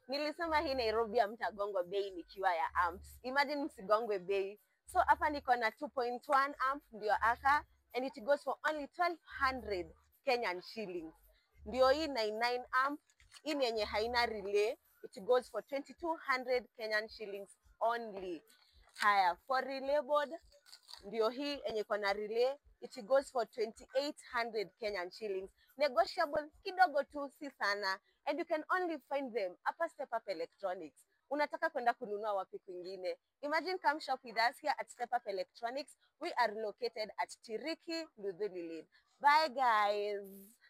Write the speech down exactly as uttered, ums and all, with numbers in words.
Nilisema hii Nairobi hamtagongwa bei nikiwa ya amps. Imagine msigongwe bei. So hapa niko na two point one amp ndio aka, and it goes for only twelve hundred Kenyan shillings. Ndio hii ninety-nine amp, hii ni yenye haina relay, it goes for twenty-two hundred Kenyan shillings only. Haya, for relay board, ndio hii yenye iko na relay, it goes for twenty-eight hundred Kenyan shillings. Negotiable kidogo tu, si sana. And you can only find them hapa Step Up Electronics. Unataka kwenda kununua wapi kwingine? Imagine come shop with us here at Step Up Electronics. We are located at Tiriki, Luthuli Lane. Bye guys.